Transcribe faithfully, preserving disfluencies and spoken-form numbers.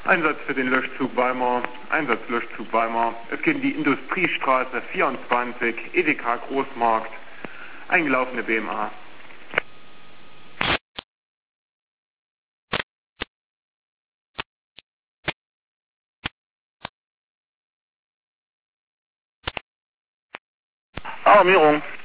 Einsatz für den Löschzug Weimar, Einsatz Löschzug Weimar. Es geht in die Industriestraße vierundzwanzig, Edeka Großmarkt, eingelaufene B M A. Alarmierung.